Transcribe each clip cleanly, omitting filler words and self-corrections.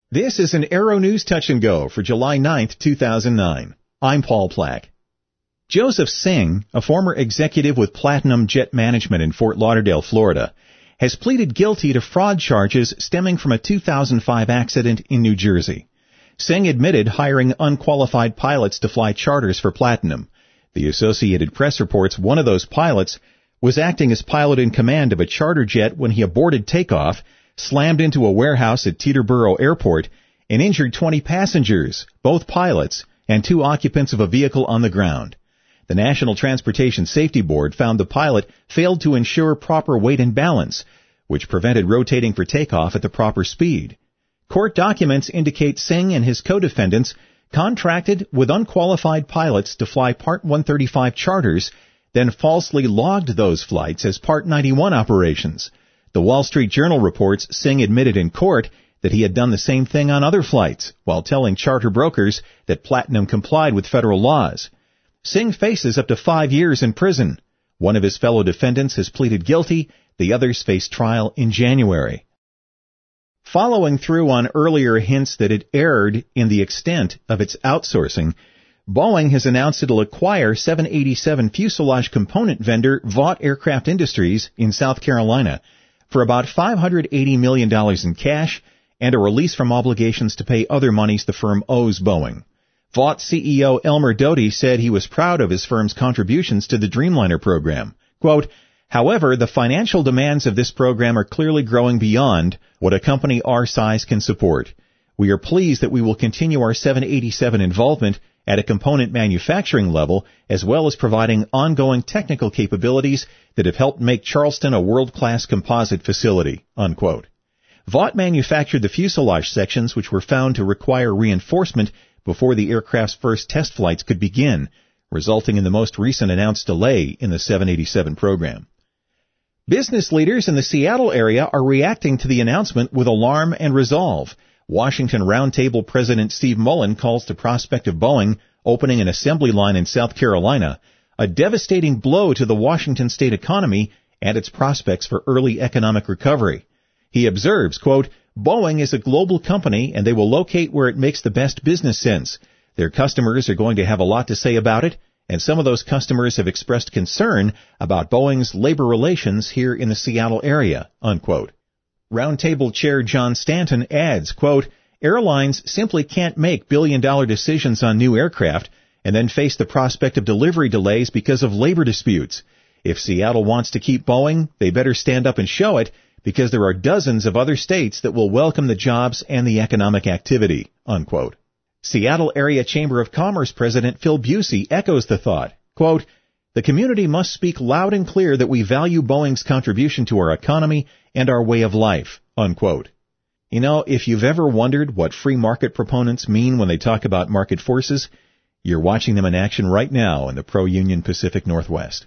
This is an Aero News Touch and Go for July 9th, 2009. I'm Paul Plack. Joseph Singh, a former executive with Platinum Jet Management in Fort Lauderdale, Florida, has pleaded guilty to fraud charges stemming from a 2005 accident in New Jersey. Singh admitted hiring unqualified pilots to fly charters for Platinum. The Associated Press reports one of those pilots was acting as pilot in command of a charter jet when he aborted takeoff, slammed into a warehouse at Teterboro Airport, and injured 20 passengers, both pilots, and 2 occupants of a vehicle on the ground. The National Transportation Safety Board found the pilot failed to ensure proper weight and balance, which prevented rotating for takeoff at the proper speed. Court documents indicate Singh and his co-defendants contracted with unqualified pilots to fly Part 135 charters, then falsely logged those flights as Part 91 operations. The Wall Street Journal reports Singh admitted in court that he had done the same thing on other flights, while telling charter brokers that Platinum complied with federal laws. Singh faces up to 5 years in prison. One of his fellow defendants has pleaded guilty. The others face trial in January. Following through on earlier hints that it erred in the extent of its outsourcing, Boeing has announced it'll acquire 787 fuselage component vendor Vought Aircraft Industries in South Carolina for about $580 million in cash and a release from obligations to pay other monies the firm owes Boeing. Vought CEO Elmer Doty said he was proud of his firm's contributions to the Dreamliner program. Quote, "However, the financial demands of this program are clearly growing beyond what a company our size can support. We are pleased that we will continue our 787 involvement at a component manufacturing level, as well as providing ongoing technical capabilities that have helped make Charleston a world-class composite facility," unquote. Vought manufactured the fuselage sections, which were found to require reinforcement before the aircraft's first test flights could begin, resulting in the most recent announced delay in the 787 program. Business leaders in the Seattle area are reacting to the announcement with alarm and resolve. Washington Roundtable President Steve Mullen calls the prospect of Boeing opening an assembly line in South Carolina a devastating blow to the Washington state economy and its prospects for early economic recovery. He observes, quote, "Boeing is a global company and they will locate where it makes the best business sense. Their customers are going to have a lot to say about it, and some of those customers have expressed concern about Boeing's labor relations here in the Seattle area," unquote. Roundtable Chair John Stanton adds, quote, "Airlines simply can't make billion-dollar decisions on new aircraft and then face the prospect of delivery delays because of labor disputes. If Seattle wants to keep Boeing, they better stand up and show it, because there are dozens of other states that will welcome the jobs and the economic activity," unquote. Seattle Area Chamber of Commerce President Phil Busey echoes the thought, quote, "The community must speak loud and clear that we value Boeing's contribution to our economy and our way of life," unquote. You know, if you've ever wondered what free market proponents mean when they talk about market forces, you're watching them in action right now in the pro-Union Pacific Northwest.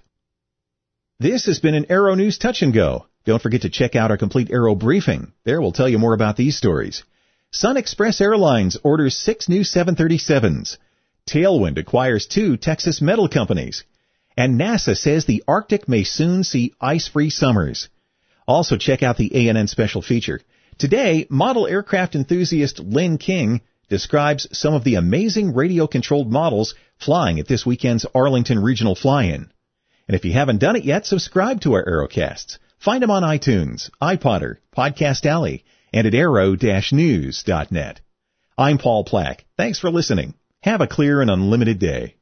This has been an Aero News Touch and Go. Don't forget to check out our complete Aero briefing. There we'll tell you more about these stories. Sun Express Airlines orders 6 new 737s. Tailwind acquires 2 Texas metal companies. And NASA says the Arctic may soon see ice-free summers. Also check out the ANN special feature. Today, model aircraft enthusiast Lynn King describes some of the amazing radio-controlled models flying at this weekend's Arlington Regional Fly-In. And if you haven't done it yet, subscribe to our Aerocasts. Find them on iTunes, iPodder, Podcast Alley, and at aero-news.net. I'm Paul Plack. Thanks for listening. Have a clear and unlimited day.